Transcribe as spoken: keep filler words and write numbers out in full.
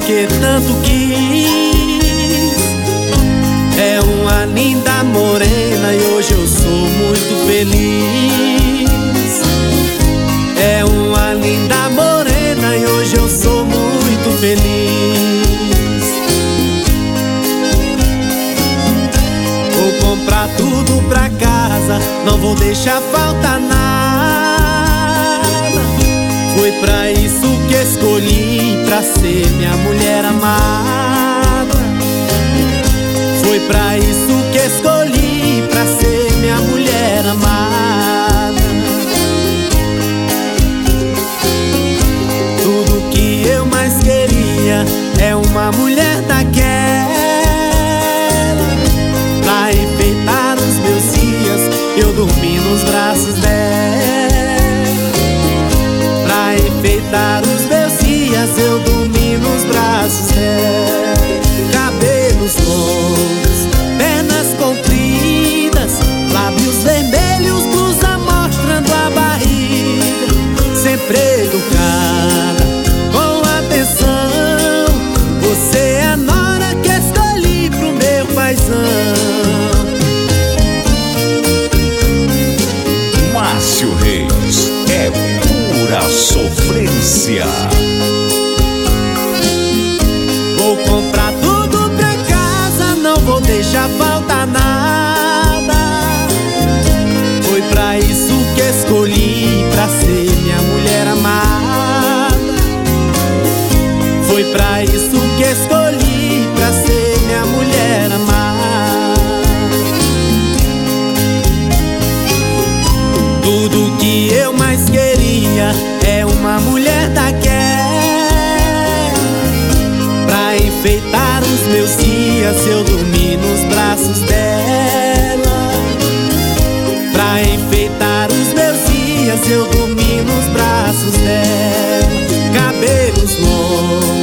que tanto quis. É uma linda morena e hoje eu sou muito feliz. É uma linda morena e hoje eu sou muito feliz. Vou comprar tudo pra casa, não vou deixar faltar nada. Foi pra isso que escolhi, pra ser minha mulher amada. Foi pra isso que escolhi, pra ser minha mulher amada. Tudo que eu mais queria é uma mulher daquela, pra enfeitar os meus dias, eu dormi nos braços dela. Pra enfeitar os meus dias, eu dormi nos braços dela. Cabelos longos, pernas compridas, lábios vermelhos, blusa mostrando a barriga. Sempre educada, com atenção, você é a nora que escolhi pro meu paizão. Márcio Reis é pura sofrência. Vou comprar tudo pra casa, não vou deixar faltar nada. Foi pra isso que escolhi, pra ser minha mulher amada. Foi pra isso que escolhi, pra ser minha mulher amada. Tudo que eu mais queria é uma mulher daquela, pra enfeitar os meus dias, eu dormi nos braços dela. Pra enfeitar os meus dias, eu dormi nos braços dela. Cabelos longos,